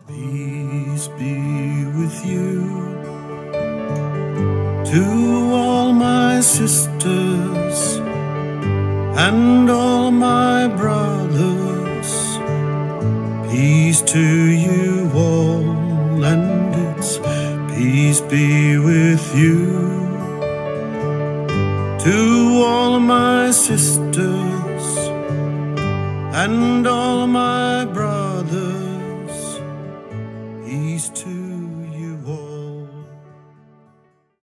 Peace be with you. To all my sisters and all my brothers, peace to you all, and it's peace be with you. To all my sisters and all my brothers,